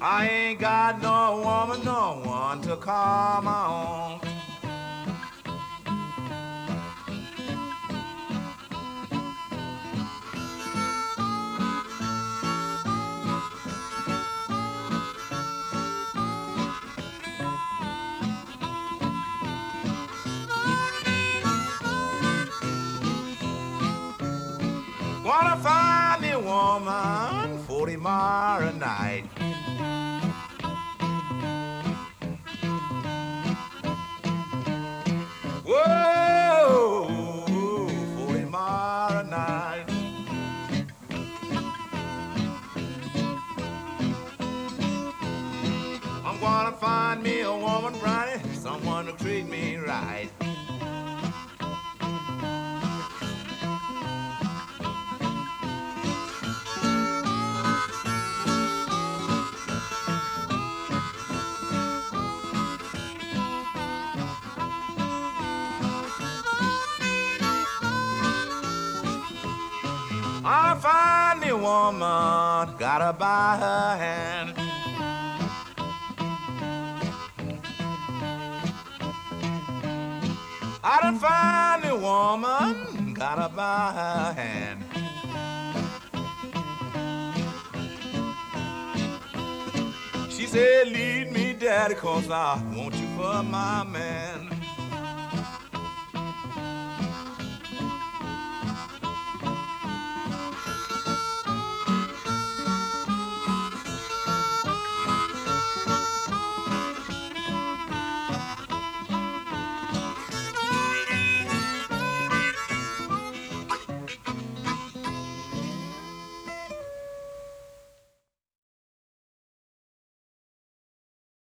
I ain't got no woman, no one to call my own. Wanna find me a woman 40 mile a night. Whoa, 40 mile a night. I'm gonna find me a woman, Brownie, someone to treat me right. I'll find me a woman, gotta buy her hand. I done find me a woman, gotta buy her hand. She said, lead me, daddy, 'cause I want you for my man.